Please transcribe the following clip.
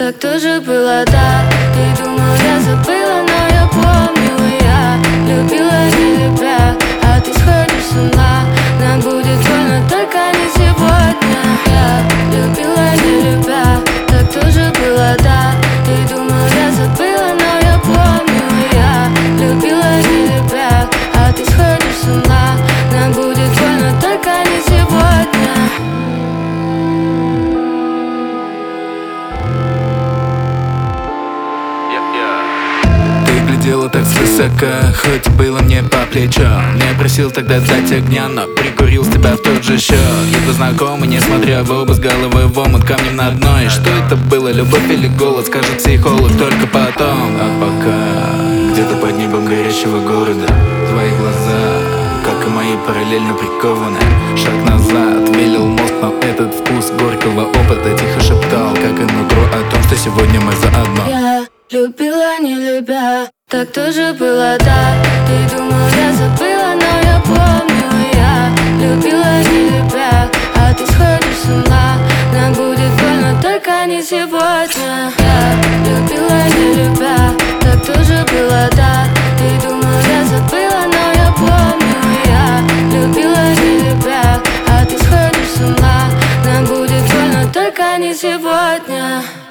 Так тоже было, да. Ты думал, я забыла, но я помню. Я любила, не любя, а ты сходишь с ума. Нам будет больно, только не сегодня. Я любила, не любя, так тоже было, да. Ты думал, я забыла, но я помню. Я любила, не любя, а ты сходишь с ума. Нам будет больно, только не сегодня. Ты глядела так свысока, хоть было мне по плечу. Не просил тогда дать огня, но прикурил с тебя в тот же счет. Едва знакомый, несмотря в оба, с головой в омут, камнем на дно. И что это было, любовь или голод, скажет психолог только потом. А пока где-то под небом горящего города твои глаза, как и мои, параллельно прикованы. Шаг назад, велел мозг, но этот вкус горького опыта тихо шептал, как и нутро, о том, что сегодня мы заодно. Я любила, не любя, так тоже было, да. Ты думал, я забыла, но я помню. Я любила, не любя, а ты сходишь с ума. Нам будет больно, только не сегодня. Я любила, не любя, так тоже было, да. Ты думал, я забыла, но я помню. Я любила, не любя, а ты сходишь с ума. Нам будет больно, только не сегодня.